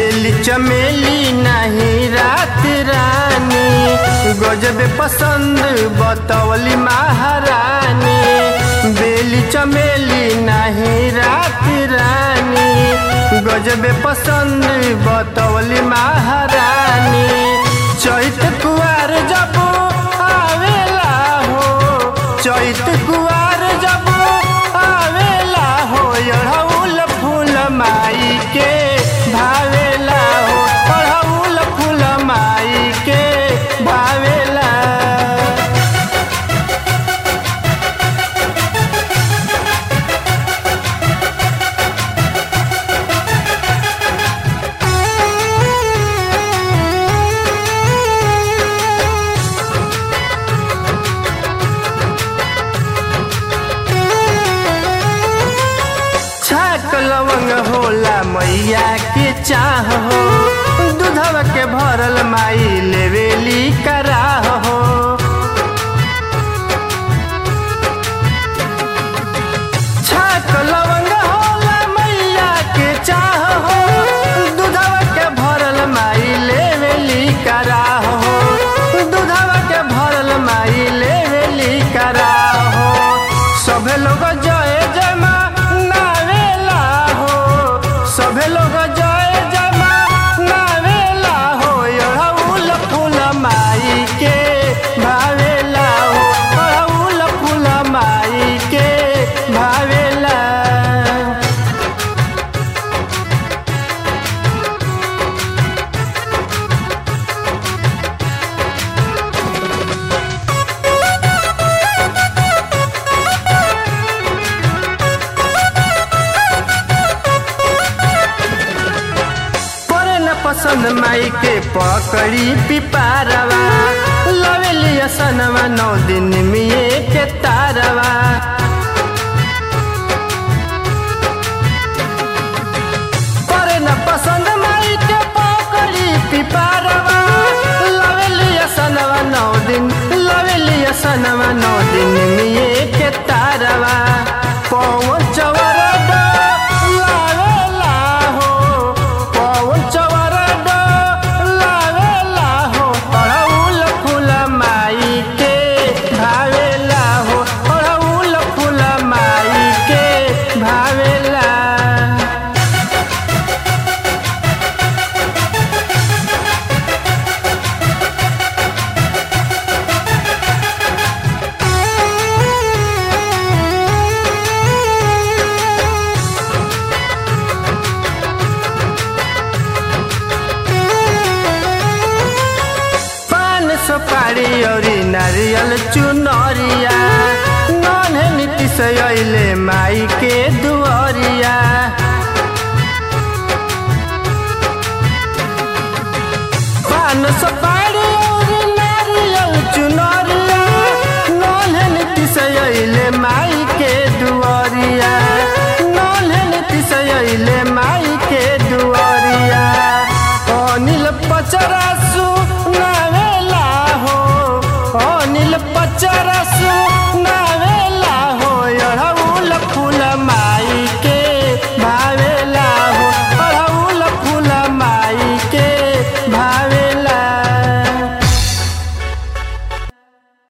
बेली चमेली नहीं रात रानी, गजब पसंद बतौली महारानी। बेली चमेली नहीं रात रानी, गजब पसंद बतौली महारानी। चैत कुआर जब आवेला हो, चैत कुआर जब आवेला हो, अड़हुल फूल माई के भावेला हो, अड़हुल फूल माई के भावेला। लवंग होला मैया के चाह हो, दूधवा के भरल माई लेवेली कराह हो। छाक लवंग होला मैया के चाह हो, दूधवा के भरल माई लेवेली कराह हो, दूधवा के भरल माई लेवेली कराह हो। सभे लोग जय जय माँ सभे लोग जय जय माँ नावेला हो, अड़हुल फूल माई के भावेला हो, अड़हुल फूल माई के भावेला। पसंद माई के पकड़ी पिपारवा, लवेली असनवा 9 दिन में के तारवा। पर न पसंद माई के पकड़ी पिपारवा, लवेली असनवा 9 दिन, लवेली असनवा 9 दिन में के तारवा। पवन चवर सुपारी औरी नारियल चुनरिया, नन्हे नीतीश अइले माई के दुआरिया। पान सुपारी औरी नारियल चुनरिया, नन्हे नीतीश अइले माई के दुआरिया, नन्हे नीतीश अइले माई के दुआरिया। अनिल पचरा सुनावेला हो, अनिल पचरा